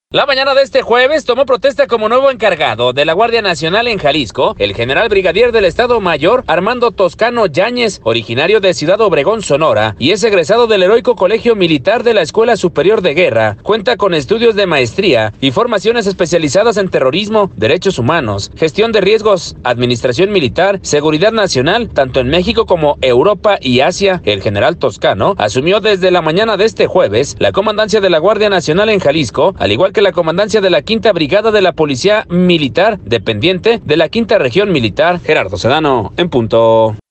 La mañana de este jueves tomó protesta como nuevo encargado de la Guardia Nacional en Jalisco el general brigadier del Estado Mayor Armando Toscano Yáñez, originario de Ciudad Obregón, Sonora, y es egresado del heroico Colegio Militar de la Escuela Superior de Guerra. Cuenta con estudios de maestría y formaciones especializadas en terrorismo, derechos humanos, gestión de riesgos, administración militar, seguridad nacional, tanto en México como Europa y Asia. El general Toscano asumió desde la mañana de este jueves la comandancia de la Guardia Nacional en Jalisco, al igual que la comandancia de la Quinta Brigada de la Policía Militar, dependiente de la Quinta Región Militar. Gerardo Sedano, en punto.